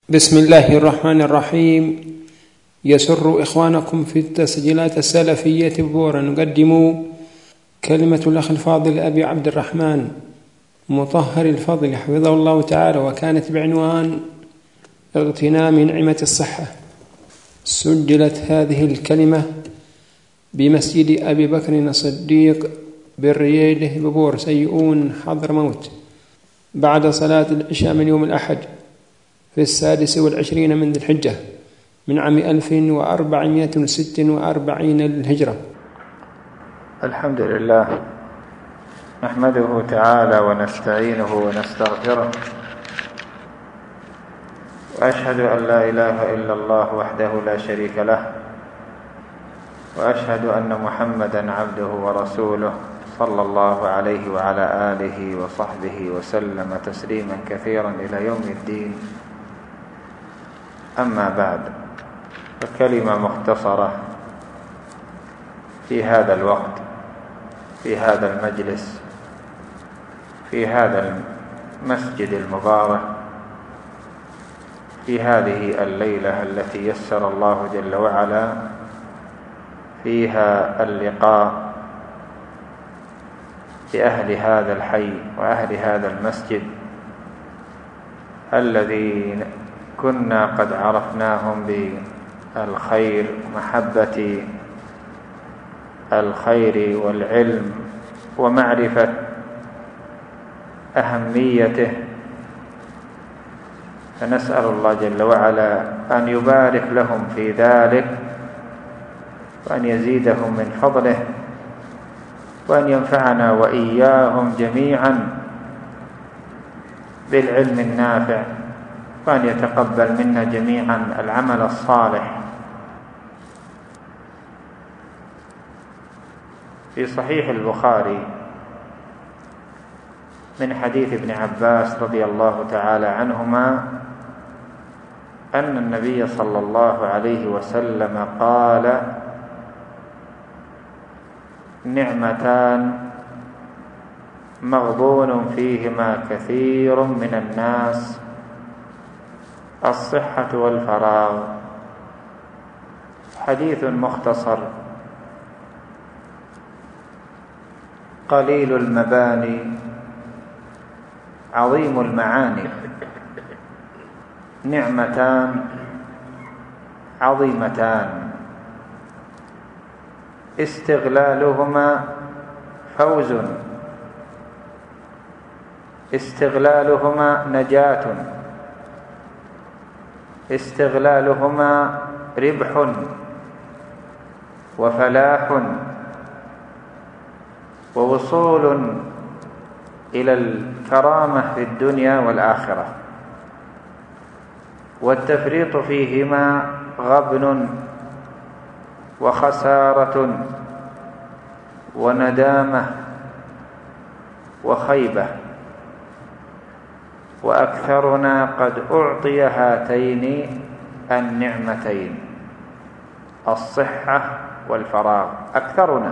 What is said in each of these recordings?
بسم الله الرحمن الرحيم. يسر إخوانكم في التسجيلات السلفية ببورا نقدم كلمة الأخ الفاضل أبي عبد الرحمن مطهر الفضل حفظه الله تعالى، وكانت بعنوان اغتنام نعمة الصحة. سجلت هذه الكلمة بمسجد أبي بكر الصديق بالرياله ببور سيئون حضرموت بعد صلاة العشاء من يوم الأحد في 26 من ذي الحجة من عام 1446 للهجرة. الحمد لله نحمده تعالى ونستعينه ونستغفره، وأشهد أن لا إله إلا الله وحده لا شريك له، وأشهد أن محمدا عبده ورسوله صلى الله عليه وعلى آله وصحبه وسلم تسليما كثيرا إلى يوم الدين. أما بعد، فكلمة مختصرة في هذا الوقت، في هذا المجلس، في هذا المسجد المبارك، في هذه الليلة التي يسر الله جل وعلا فيها اللقاء بأهل هذا الحي وأهل هذا المسجد الذين كنا قد عرفناهم بالخير، محبة الخير والعلم ومعرفة أهميته، فنسأل الله جل وعلا أن يبارك لهم في ذلك، وأن يزيدهم من فضله، وأن ينفعنا وإياهم جميعا بالعلم النافع، وأن يتقبل منا جميعا العمل الصالح. في صحيح البخاري من حديث ابن عباس رضي الله تعالى عنهما أن النبي صلى الله عليه وسلم قال: نعمتان مغبون فيهما كثير من الناس، الصحة والفراغ. حديث مختصر قليل المباني عظيم المعاني، نعمتان عظيمتان استغلالهما فوز، استغلالهما نجاة، استغلالهما ربح وفلاح ووصول إلى الكرامة في الدنيا والآخرة، والتفريط فيهما غبن وخسارة وندامة وخيبة. وأكثرنا قد أعطي هاتين النعمتين، الصحة والفراغ، أكثرنا.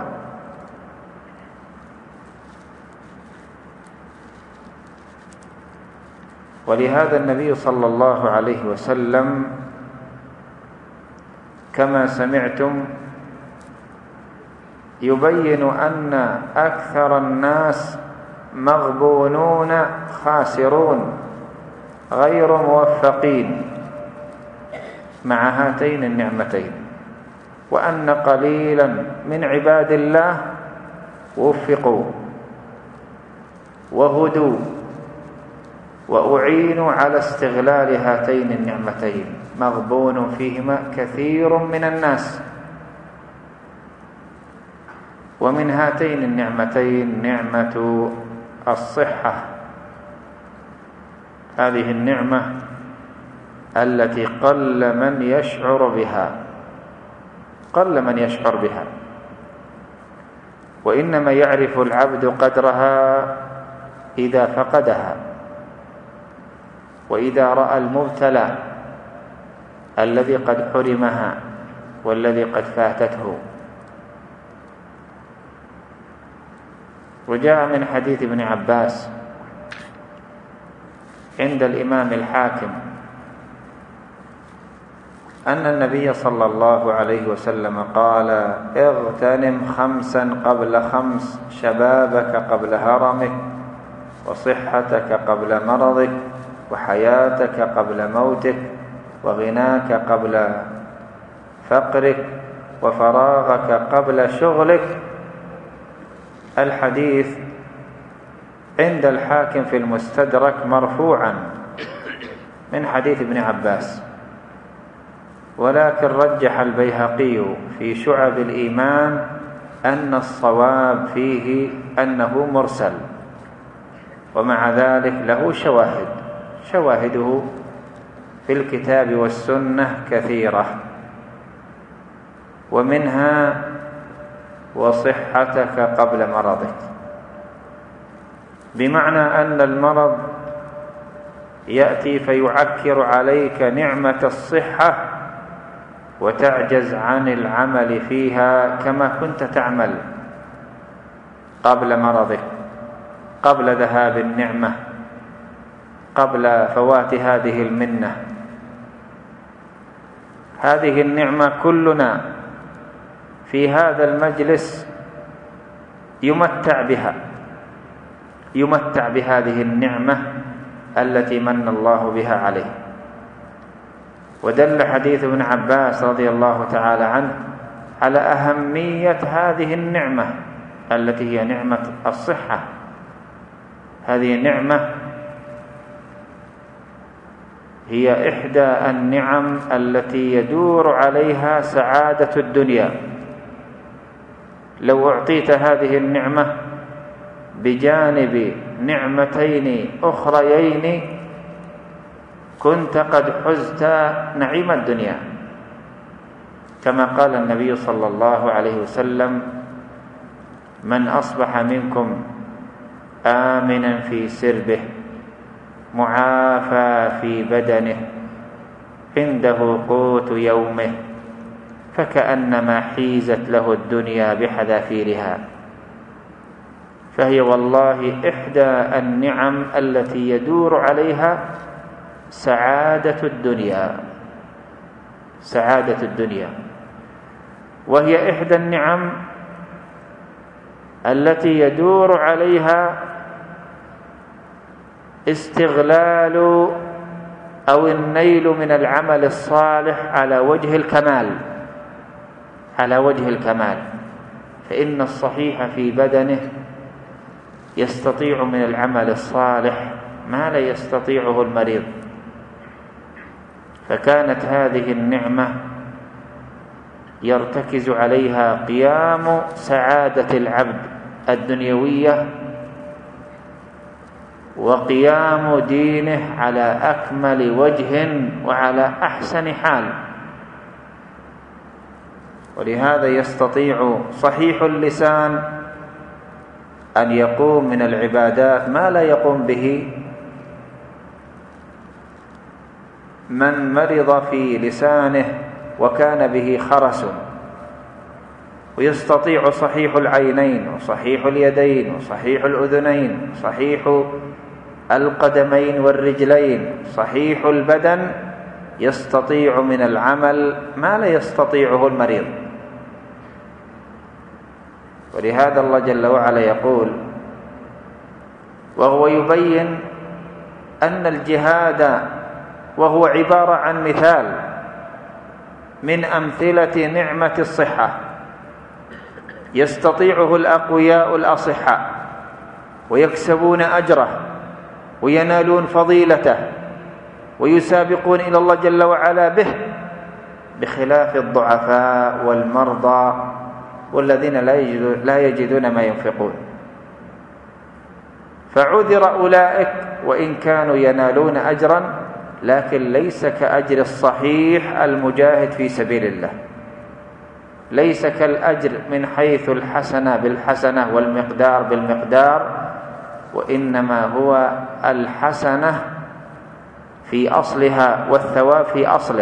ولهذا النبي صلى الله عليه وسلم كما سمعتم يبين أن أكثر الناس مغبونون خاسرون غير موفقين مع هاتين النعمتين، وأن قليلا من عباد الله وفقوا وهدوا وأعينوا على استغلال هاتين النعمتين، مغبون فيهما كثير من الناس. ومن هاتين النعمتين نعمة الصحة، هذه النعمة التي قل من يشعر بها، قل من يشعر بها، وإنما يعرف العبد قدرها إذا فقدها، وإذا رأى المبتلى الذي قد حرمها والذي قد فاتته. وجاء من حديث ابن عباس عند الإمام الحاكم أن النبي صلى الله عليه وسلم قال: اغتنم 5 قبل 5، شبابك قبل هرمك، وصحتك قبل مرضك، وحياتك قبل موتك، وغناك قبل فقرك، وفراغك قبل شغلك. الحديث عند الحاكم في المستدرك مرفوعا من حديث ابن عباس، ولكن رجح البيهقي في شعب الإيمان أن الصواب فيه أنه مرسل، ومع ذلك له شواهده في الكتاب والسنة كثيرة، ومنها: وصحتك قبل مرضك، بمعنى أن المرض يأتي فيعكر عليك نعمة الصحة وتعجز عن العمل فيها كما كنت تعمل قبل مرضك، قبل ذهاب النعمة، قبل فوات هذه المنة. هذه النعمة كلنا في هذا المجلس يمتع بهذه النعمة التي من الله بها عليه. ودل حديث ابن عباس رضي الله تعالى عنه على أهمية هذه النعمة التي هي نعمة الصحة. هذه النعمة هي إحدى النعم التي يدور عليها سعادة الدنيا. لو أعطيت هذه النعمة بجانب نعمتين أخريين كنت قد حزت نعيم الدنيا، كما قال النبي صلى الله عليه وسلم: من أصبح منكم آمنا في سربه معافى في بدنه عنده قوت يومه فكأنما حيزت له الدنيا بحذافيرها. فهي والله إحدى النعم التي يدور عليها سعادة الدنيا، وهي إحدى النعم التي يدور عليها استغلال أو النيل من العمل الصالح على وجه الكمال. فإن الصحيح في بدنه يستطيع من العمل الصالح ما لا يستطيعه المريض. فكانت هذه النعمة يرتكز عليها قيام سعادة العبد الدنيوية وقيام دينه على أكمل وجه وعلى أحسن حال. ولهذا يستطيع صحيح اللسان أن يقوم من العبادات ما لا يقوم به من مرض في لسانه وكان به خرس، ويستطيع صحيح العينين وصحيح اليدين وصحيح الأذنين وصحيح القدمين والرجلين، صحيح البدن يستطيع من العمل ما لا يستطيعه المريض. ولهذا الله جل وعلا يقول وهو يبين أن الجهاد وهو عبارة عن مثال من أمثلة نعمة الصحة يستطيعه الأقوياء الأصحاء ويكسبون أجره وينالون فضيلته ويسابقون إلى الله جل وعلا به، بخلاف الضعفاء والمرضى والذين لا يجدون ما ينفقون. فعذر أولئك وإن كانوا ينالون أجرا، لكن ليس كأجر الصحيح المجاهد في سبيل الله، ليس كالأجر من حيث الحسنة بالحسنة والمقدار بالمقدار، وإنما هو الحسنة في أصلها والثواب في أصله.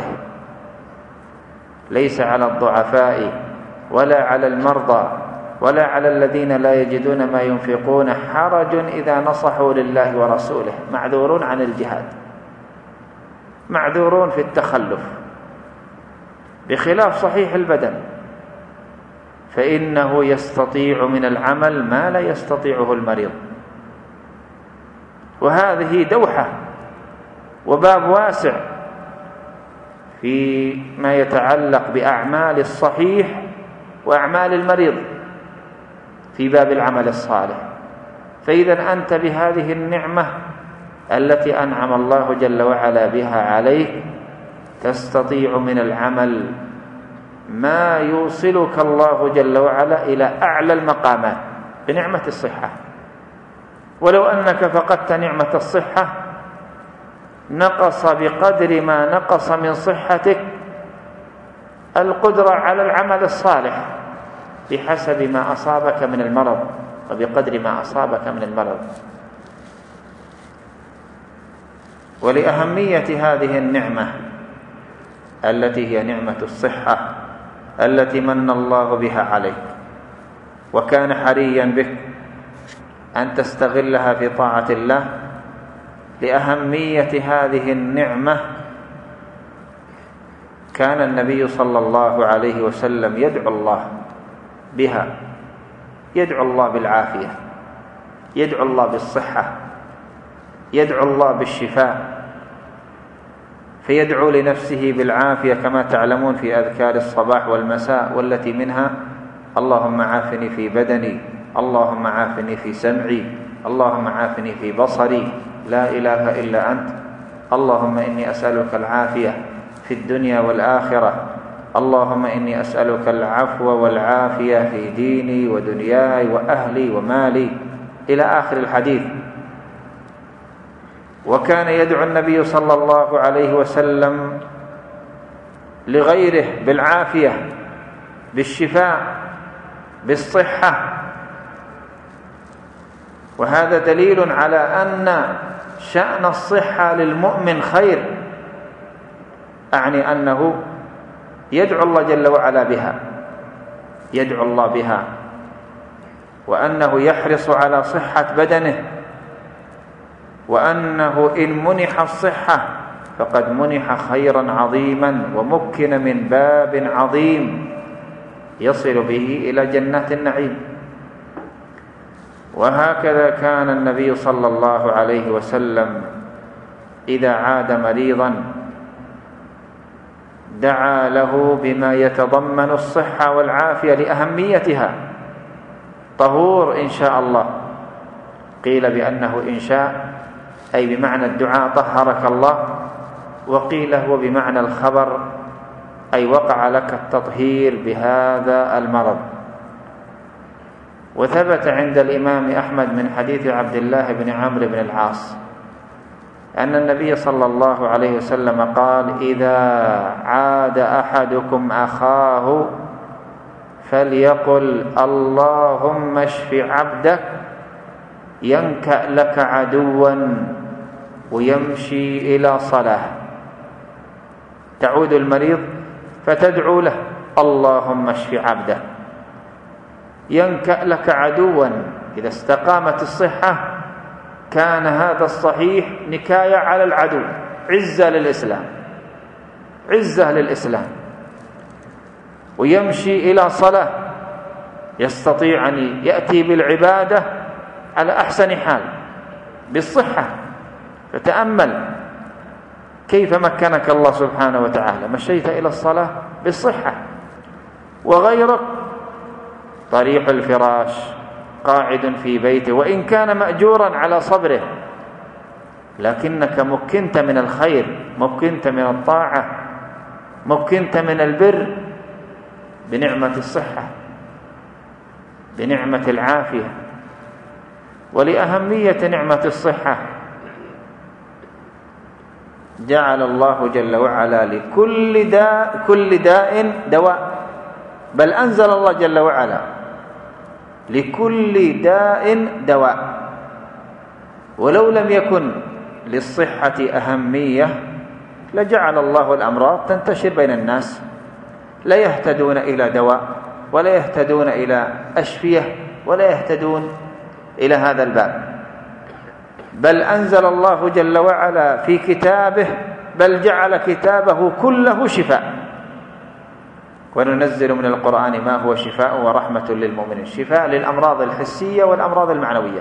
ليس على الضعفاء ولا على المرضى ولا على الذين لا يجدون ما ينفقون حرج إذا نصحوا لله ورسوله، معذورون عن الجهاد، معذورون في التخلف، بخلاف صحيح البدن، فإنه يستطيع من العمل ما لا يستطيعه المريض. وهذه دوحة وباب واسع فيما يتعلق بأعمال الصحيح وأعمال المريض في باب العمل الصالح. فإذا أنت بهذه النعمة التي أنعم الله جل وعلا بها عليك تستطيع من العمل ما يوصلك الله جل وعلا إلى أعلى المقامات بنعمة الصحة. ولو أنك فقدت نعمة الصحة نقص بقدر ما نقص من صحتك القدرة على العمل الصالح بحسب ما أصابك من المرض وبقدر ما أصابك من المرض. ولأهمية هذه النعمة التي هي نعمة الصحة التي من الله بها عليك وكان حريا بك أن تستغلها في طاعة الله، لأهمية هذه النعمة كان النبي صلى الله عليه وسلم يدعو الله بها، يدعو الله بالعافية، يدعو الله بالصحة، يدعو الله بالشفاء، فيدعو لنفسه بالعافية كما تعلمون في أذكار الصباح والمساء، والتي منها اللهم عافني في بدني، اللهم عافني في سمعي، اللهم عافني في بصري، لا إله إلا أنت، اللهم إني أسألك العافية في الدنيا والآخرة، اللهم إني أسألك العفو والعافية في ديني ودنياي وأهلي ومالي، إلى آخر الحديث. وكان يدعو النبي صلى الله عليه وسلم لغيره بالعافية، بالشفاء، بالصحة. وهذا دليل على أن شأن الصحة للمؤمن خير، أعني أنه يدعو الله جل وعلا بها، يدعو الله بها، وأنه يحرص على صحة بدنه، وأنه إن منح الصحة فقد منح خيرا عظيما ومكن من باب عظيم يصل به إلى جنات النعيم. وهكذا كان النبي صلى الله عليه وسلم إذا عاد مريضا دعا له بما يتضمن الصحة والعافية لأهميتها. طهور إن شاء الله، قيل بأنه إن شاء أي بمعنى الدعاء طهرك الله، وقيل هو بمعنى الخبر أي وقع لك التطهير بهذا المرض. وثبت عند الإمام أحمد من حديث عبد الله بن عمرو بن العاص أن النبي صلى الله عليه وسلم قال: إذا عاد أحدكم أخاه فليقل اللهم اشف عبدك ينكأ لك عدوا ويمشي إلى صلاة. تعود المريض فتدعو له اللهم اشف عبدك ينكأ لك عدوا. إذا استقامت الصحة كان هذا الصحيح نكاية على العدو، عزة للإسلام، عزة للإسلام. ويمشي إلى صلاة، يستطيع أن يأتي بالعبادة على أحسن حال بالصحة. فتأمل كيف مكنك الله سبحانه وتعالى، مشيت إلى الصلاة بالصحة. وغيرك طريح الفراش قاعد في بيته، وإن كان مأجورا على صبره، لكنك مكنت من الخير، مكنت من الطاعة، مكنت من البر بنعمة الصحة، بنعمة العافية. ولأهمية نعمة الصحة جعل الله جل وعلا لكل داء دواء، بل أنزل الله جل وعلا لكل داء دواء. ولو لم يكن للصحة أهمية لجعل الله الأمراض تنتشر بين الناس، لا يهتدون إلى دواء ولا يهتدون إلى أشفية ولا يهتدون إلى هذا الباب. بل أنزل الله جل وعلا في كتابه، بل جعل كتابه كله شفاء، وننزل من القرآن ما هو شفاء ورحمة للمؤمنين، شفاء للأمراض الحسية والأمراض المعنوية.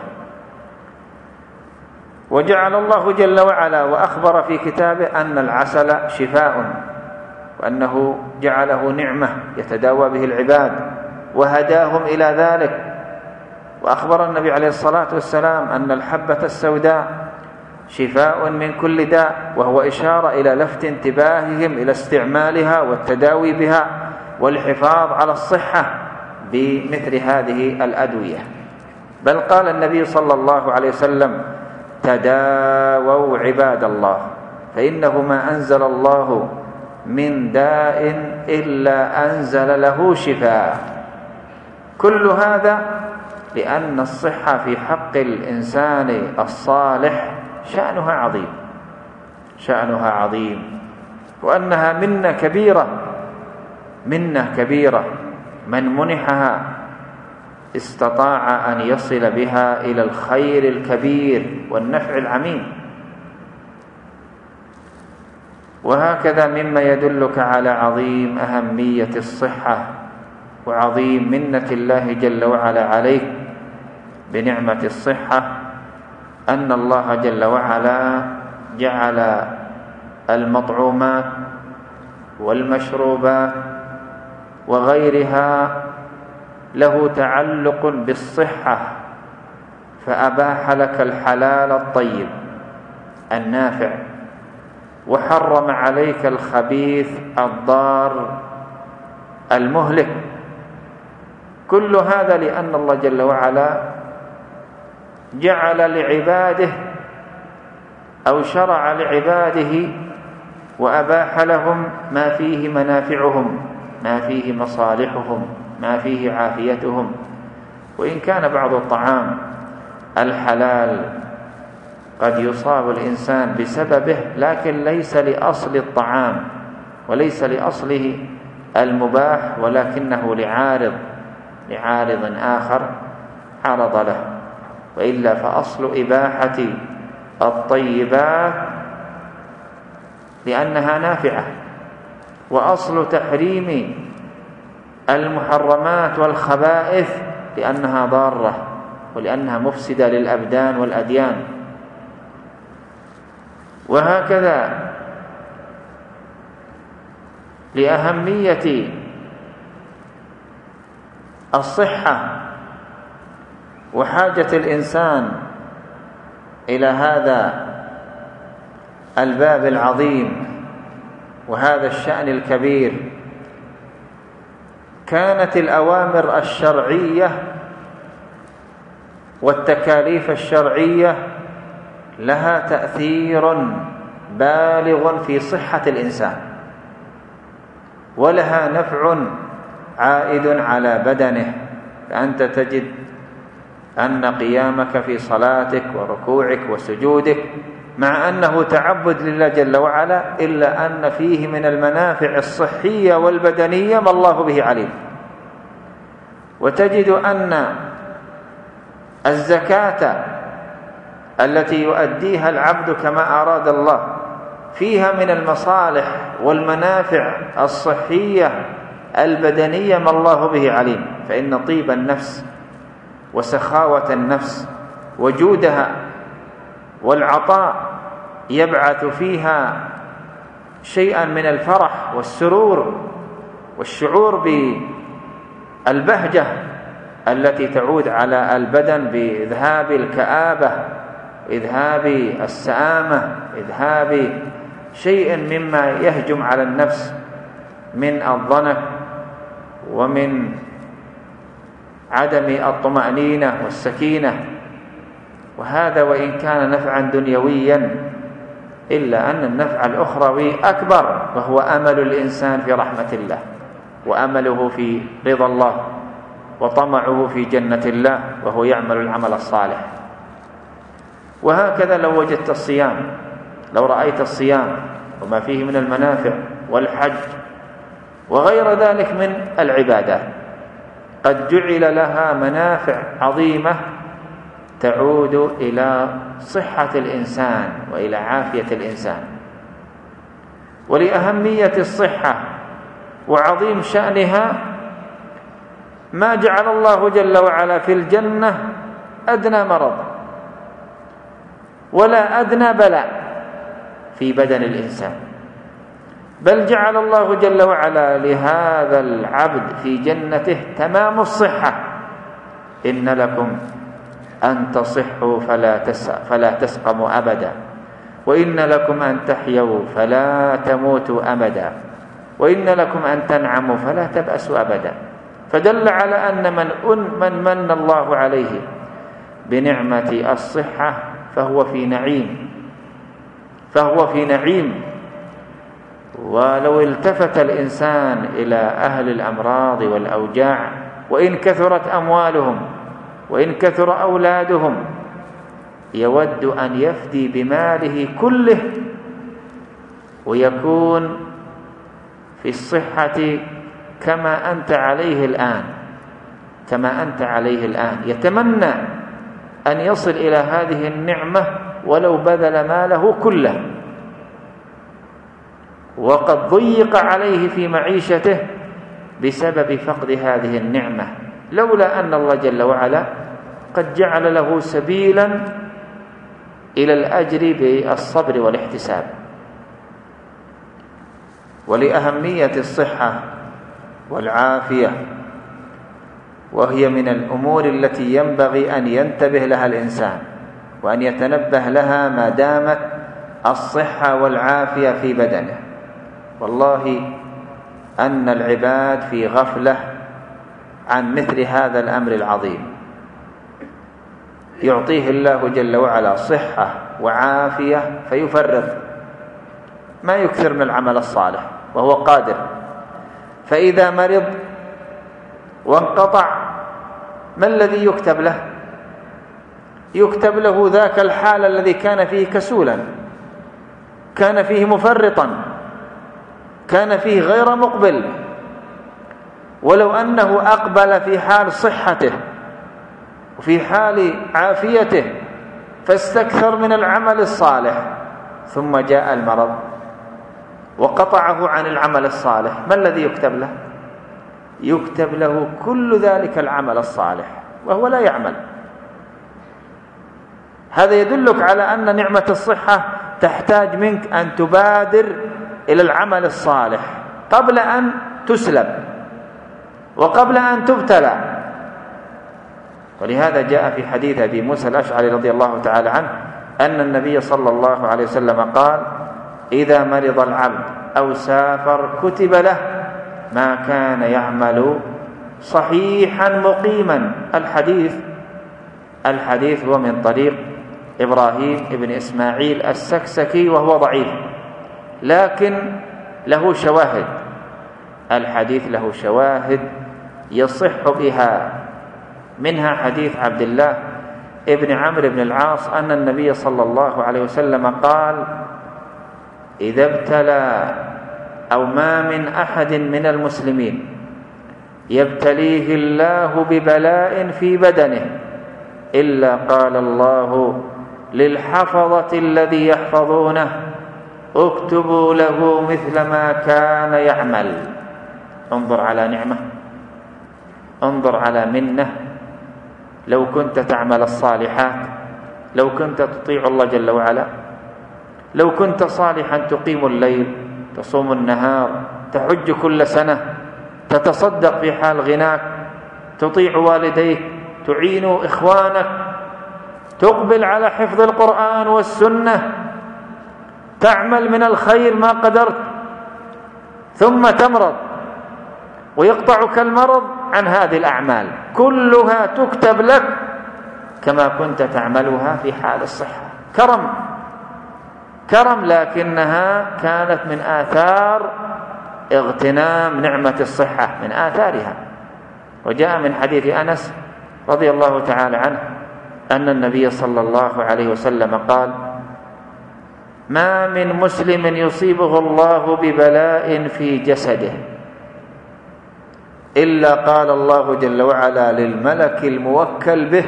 وجعل الله جل وعلا وأخبر في كتابه أن العسل شفاء، وأنه جعله نعمة يتداوى به العباد وهداهم إلى ذلك. وأخبر النبي عليه الصلاة والسلام أن الحبة السوداء شفاء من كل داء، وهو إشارة إلى لفت انتباههم إلى استعمالها والتداوي بها والحفاظ على الصحة بمثل هذه الأدوية. بل قال النبي صلى الله عليه وسلم: تداووا عباد الله فإنه ما أنزل الله من داء إلا أنزل له شفاء. كل هذا لأن الصحة في حق الإنسان الصالح شأنها عظيم، وأنها منة كبيرة من منحها استطاع أن يصل بها إلى الخير الكبير والنفع العميم. وهكذا مما يدلك على عظيم أهمية الصحة وعظيم منة الله جل وعلا عليك بنعمة الصحة أن الله جل وعلا جعل المطعومات والمشروبات وغيرها له تعلق بالصحة، فأباح لك الحلال الطيب النافع، وحرم عليك الخبيث الضار المهلك. كل هذا لأن الله جل وعلا جعل لعباده أو شرع لعباده وأباح لهم ما فيه منافعهم، ما فيه مصالحهم، ما فيه عافيتهم. وإن كان بعض الطعام الحلال قد يصاب الإنسان بسببه، لكن ليس لأصل الطعام وليس لأصله المباح، ولكنه لعارض آخر عرض له. وإلا فأصل إباحة الطيبات لأنها نافعة، وأصل تحريم المحرمات والخبائث لأنها ضارة ولأنها مفسدة للأبدان والأديان. وهكذا لأهمية الصحة وحاجة الإنسان إلى هذا الباب العظيم وهذا الشأن الكبير، كانت الأوامر الشرعية والتكاليف الشرعية لها تأثير بالغ في صحة الإنسان، ولها نفع عائد على بدنه. فأنت تجد أن قيامك في صلاتك وركوعك وسجودك مع أنه تعبد لله جل وعلا، إلا أن فيه من المنافع الصحية والبدنية ما الله به عليم. وتجد أن الزكاة التي يؤديها العبد كما أراد الله فيها من المصالح والمنافع الصحية البدنية ما الله به عليم. فإن طيب النفس وسخاوة النفس وجودها والعطاء يبعث فيها شيئا من الفرح والسرور والشعور بالبهجة التي تعود على البدن بإذهاب الكآبة، إذهاب السآمة، إذهاب شيء مما يهجم على النفس من الضنك ومن عدم الطمأنينة والسكينة. وهذا وإن كان نفعا دنيويا إلا أن النفع الأخروي أكبر، وهو أمل الإنسان في رحمة الله، وأمله في رضا الله، وطمعه في جنة الله، وهو يعمل العمل الصالح. وهكذا لو وجدت الصيام، لو رأيت الصيام وما فيه من المنافع والحج وغير ذلك من العبادات قد جعل لها منافع عظيمة تعود إلى صحة الإنسان وإلى عافية الإنسان. ولأهمية الصحة وعظيم شأنها ما جعل الله جل وعلا في الجنة أدنى مرض ولا أدنى بلاء في بدن الإنسان، بل جعل الله جل وعلا لهذا العبد في جنته تمام الصحة. إن لكم أن تصحوا فلا تسقموا أبدا، وإن لكم أن تحيوا فلا تموتوا أبدا، وإن لكم أن تنعموا فلا تبأسوا أبدا. فدل على أن من الله عليه بنعمة الصحة فهو في نعيم. ولو التفت الإنسان إلى أهل الأمراض والأوجاع، وإن كثرت أموالهم وإن كثر أولادهم، يود أن يفدي بماله كله ويكون في الصحة كما أنت عليه الآن، يتمنى أن يصل إلى هذه النعمة ولو بذل ماله كله. وقد ضيق عليه في معيشته بسبب فقد هذه النعمة، لولا أن الله جل وعلا قد جعل له سبيلا إلى الأجر بالصبر والاحتساب. ولأهمية الصحة والعافية، وهي من الأمور التي ينبغي أن ينتبه لها الإنسان وأن يتنبه لها ما دامت الصحة والعافية في بدنه. والله أن العباد في غفلة عن مثل هذا الأمر العظيم. يعطيه الله جل وعلا صحة وعافية فيفرغ، ما يكثر من العمل الصالح وهو قادر، فإذا مرض وانقطع ما الذي يكتب له؟ يكتب له ذاك الحال الذي كان فيه كسولا، كان فيه مفرطا، كان فيه غير مقبل. ولو أنه أقبل في حال صحته وفي حال عافيته فاستكثر من العمل الصالح، ثم جاء المرض وقطعه عن العمل الصالح، ما الذي يكتب له؟ يكتب له كل ذلك العمل الصالح وهو لا يعمل. هذا يدلك على أن نعمة الصحة تحتاج منك أن تبادر إلى العمل الصالح قبل أن تسلب وقبل أن تبتلى. ولهذا جاء في حديث أبي موسى الأشعري رضي الله تعالى عنه أن النبي صلى الله عليه وسلم قال: إذا مرض العبد أو سافر كتب له ما كان يعمل صحيحا مقيما. الحديث هو من طريق إبراهيم ابن إسماعيل السكسكي وهو ضعيف، لكن له شواهد. الحديث له شواهد يصح بها، منها حديث عبد الله ابن عمرو بن العاص أن النبي صلى الله عليه وسلم قال: إذا ابتلى أو ما من أحد من المسلمين يبتليه الله ببلاء في بدنه إلا قال الله للحفظة الذي يحفظونه: اكتبوا له مثل ما كان يعمل. انظر على نعمة، انظر على منة. لو كنت تعمل الصالحات، لو كنت تطيع الله جل وعلا، لو كنت صالحا تقيم الليل، تصوم النهار، تحج كل سنة، تتصدق في حال غناك، تطيع والديك، تعين إخوانك، تقبل على حفظ القرآن والسنة، تعمل من الخير ما قدرت، ثم تمرض ويقطعك المرض عن هذه الأعمال، كلها تكتب لك كما كنت تعملها في حال الصحة. كرم، لكنها كانت من آثار اغتنام نعمة الصحة، من آثارها. وجاء من حديث أنس رضي الله تعالى عنه أن النبي صلى الله عليه وسلم قال: ما من مسلم يصيبه الله ببلاء في جسده إلا قال الله جل وعلا للملك الموكل به: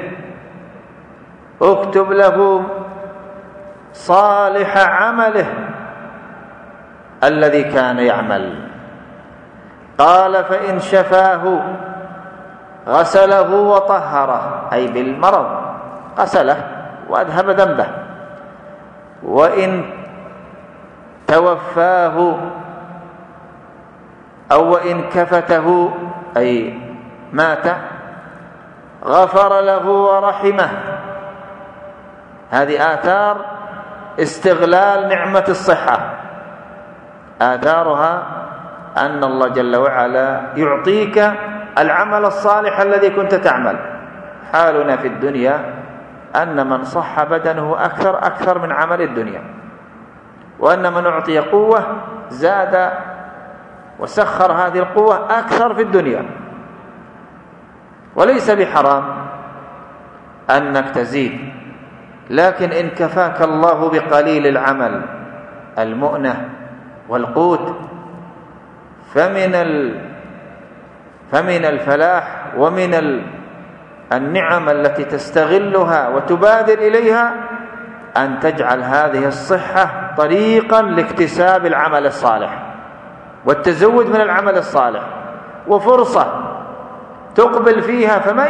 اكتب له صالح عمله الذي كان يعمل. قال فإن شفاه غسله وطهره، أي بالمرض غسله وأذهب ذنبه. وإن توفاه أو وإن كفته أي مات غفر له ورحمه. هذه آثار استغلال نعمة الصحة، آثارها أن الله جل وعلا يعطيك العمل الصالح الذي كنت تعمل. حالنا في الدنيا أن من صح بدنه أكثر من عمل الدنيا، وأن من أعطي قوة زاد وسخر هذه القوة أكثر في الدنيا. وليس بحرام أنك تزيد، لكن إن كفاك الله بقليل العمل المؤنة والقوت فمن الفلاح ومن النعم التي تستغلها وتبادر إليها أن تجعل هذه الصحة طريقا لاكتساب العمل الصالح والتزود من العمل الصالح، وفرصة تقبل فيها. فما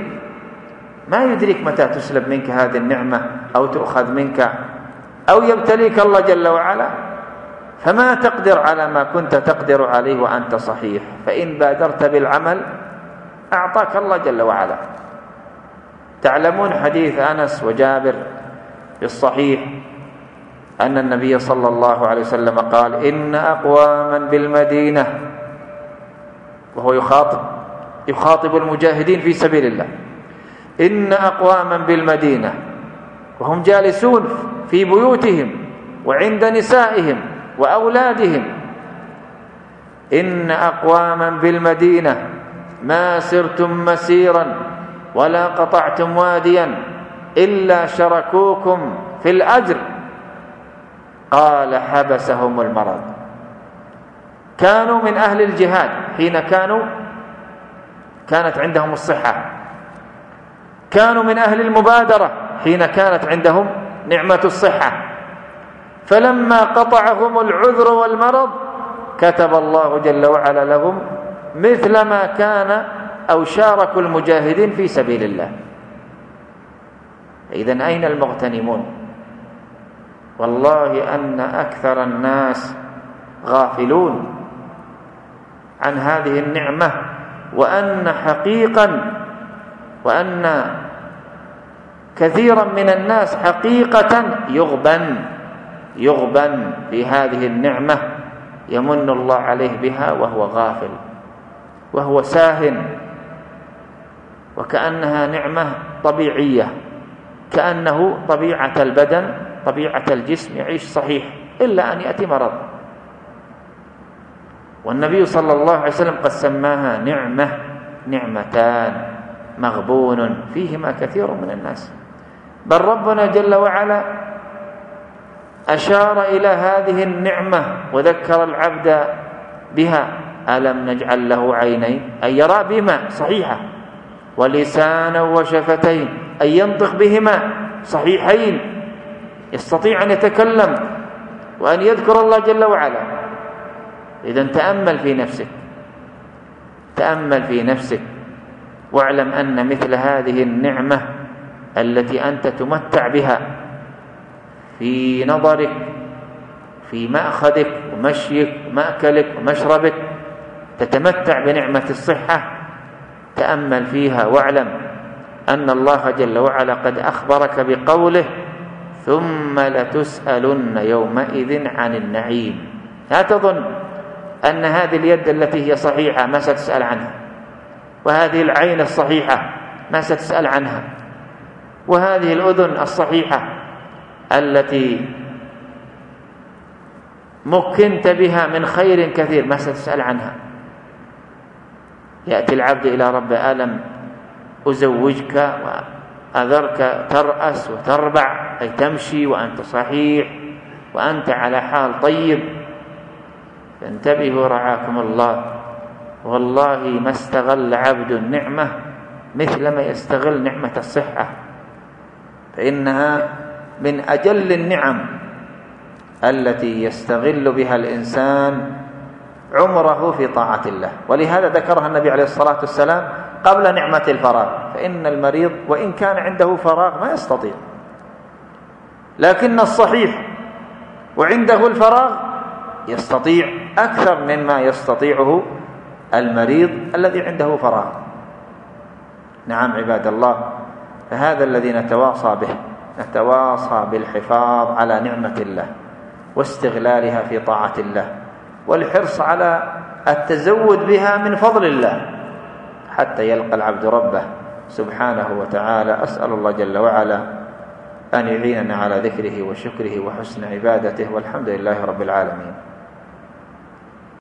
يدريك متى تسلب منك هذه النعمة أو تؤخذ منك أو يبتليك الله جل وعلا، فما تقدر على ما كنت تقدر عليه وأنت صحيح. فإن بادرت بالعمل أعطاك الله جل وعلا. تعلمون حديث أنس وجابر في الصحيح أن النبي صلى الله عليه وسلم قال: إن أقواما بالمدينة، وهو يخاطب المجاهدين في سبيل الله، إن أقواما بالمدينة وهم جالسون في بيوتهم وعند نسائهم وأولادهم، إن أقواما بالمدينة ما سرتم مسيرا ولا قطعتم واديا إلا شركوكم في الأجر. قال: حبسهم المرض. كانوا من أهل الجهاد حين كانت عندهم الصحة، كانوا من أهل المبادرة حين كانت عندهم نعمة الصحة، فلما قطعهم العذر والمرض كتب الله جل وعلا لهم مثل ما كان أو شاركوا المجاهدين في سبيل الله. إذن أين المغتنمون؟ والله أن أكثر الناس غافلون عن هذه النعمة، وأن كثيرا من الناس حقيقة يغبن في هذه النعمة يمن الله عليه بها وهو غافل وهو ساهن، وكأنها نعمة طبيعية، كأنه طبيعة البدن طبيعة الجسم يعيش صحيح إلا أن يأتي مرض. والنبي صلى الله عليه وسلم قد سماها نعمتان مغبون فيهما كثير من الناس. بل ربنا جل وعلا أشار إلى هذه النعمة وذكر العبد بها: ألم نجعل له عينين أي يرى بهما صحيحة، ولسانا وشفتين أي ينطق بهما صحيحين، يستطيع أن يتكلم وأن يذكر الله جل وعلا. إذن تأمل في نفسك واعلم أن مثل هذه النعمة التي أنت تمتع بها في نظرك، في مأخذك ومشيك ومأكلك ومشربك، تتمتع بنعمة الصحة، تأمل فيها واعلم أن الله جل وعلا قد أخبرك بقوله: ثم لتسألن يومئذ عن النعيم. لا تظن أن هذه اليد التي هي صحيحة ما ستسأل عنها، وهذه العين الصحيحة ما ستسأل عنها، وهذه الأذن الصحيحة التي مكنت بها من خير كثير ما ستسأل عنها. يأتي العبد إلى ربه: ألم أزوجك وأذرك ترأس وتربع، أي تمشي وأنت صحيح وأنت على حال طيب. فانتبهوا رعاكم الله، والله ما استغل عبد النعمة مثل ما يستغل نعمة الصحة، فإنها من أجل النعم التي يستغل بها الإنسان عمره في طاعة الله. ولهذا ذكرها النبي عليه الصلاة والسلام قبل نعمة الفراغ، فإن المريض وإن كان عنده فراغ ما يستطيع، لكن الصحيح وعنده الفراغ يستطيع أكثر مما يستطيعه المريض الذي عنده فراغ. نعم عباد الله، فهذا الذي نتواصى به، نتواصى بالحفاظ على نعمة الله واستغلالها في طاعة الله، والحرص على التزود بها من فضل الله حتى يلقى العبد ربه سبحانه وتعالى. أسأل الله جل وعلا أن يعيننا على ذكره وشكره وحسن عبادته، والحمد لله رب العالمين.